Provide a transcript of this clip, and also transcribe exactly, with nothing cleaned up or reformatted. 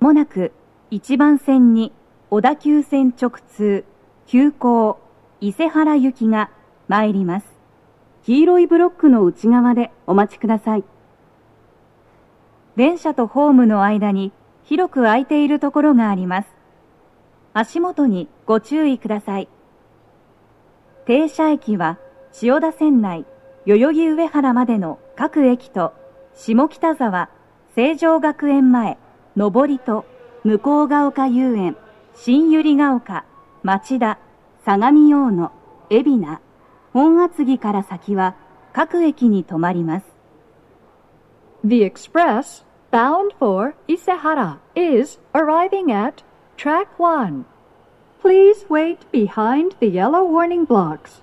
まもなくいちばん線に小田急線直通急行伊勢原行きが参ります。黄色いブロックの内側でお待ちください。電車とホームの間に広く空いているところがあります。足元にご注意ください。停車駅は千代田線内代々木上原までの各駅と下北沢成城学園前上りと向ヶ丘遊園新百合ヶ丘町田相模大野海老名本厚木から先は各駅に停まります。 The express bound for Isehara is arriving at track one. Please wait behind the yellow warning blocks.